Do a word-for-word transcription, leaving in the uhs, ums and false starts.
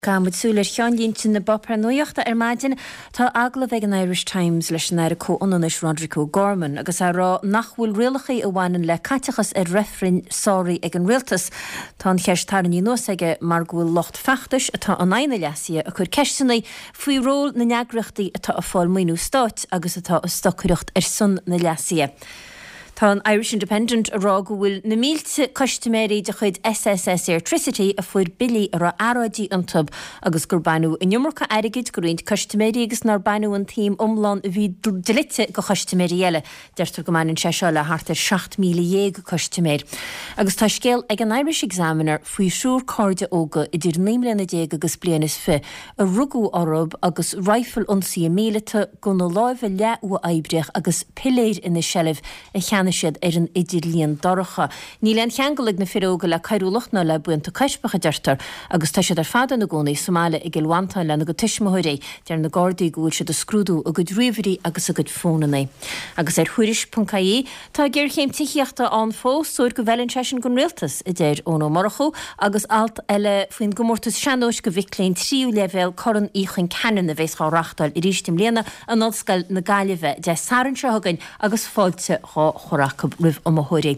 Gamud súlir cheanlíntin na bopra nuochta ar maidin tá agla bheith an Irish Times leis an air có onanis Rodrigo Gorman agus a rá nachhfuil rialachaí a bhhainan le caitechas ar refrin sóirí ag an rialtas. Tá an cheist tarnaí nuas aige mar bhfuil locht feachtas atá an aine lesia a chur ceistanaí faoi ról na neagrachtaí atá a fáil muoinú stáit agus atá a stocuireacht ar sun na lesia. Tá an Irish Independent a rá go bhfuil na mílte customéirí de chuid S S S Electricity a fuair bilí a rá aráidí an tub agus gur banú in nummarcha airigid go roiint customéirí agus nar banú an tíim omlán a bhí delite go customéirí eile deirtar go manin seisio le hartar seacht míle dhéag customéir. Agus tá scéal ag an Irish Examiner faoi siúr cóide óga i dtír nímlena déag agus blianas fi a rugú orb agus rifle onsaí míleta go na láimhe le ua aibrech agus piléir ina shelf a cheanna siad ar an idirlíon doracha. Ní leon cheangalig na firóga le cairúlachna le buanta caispacha deirtar agus tá siad ar fada na gcónaí Somália i gilhaintáil le na go tuismothirí dear na Gardaí gúil siad a scrúdú a go dríomhairí agus a go fónanaí. Agus ar thuiris punct I E tá gur chéim tiíochta an fós suir go bhhelann sesin gon rialtas i dtéir ón ó marachú agus alt eile faoin gomórtas seanóis go bhicléinn tríú level coran íchan ceann na bhés chárachtáil i rístim léana an odscail na gaiileh de saran se thugainn agus fáilte chá chorach rih am a thuirí.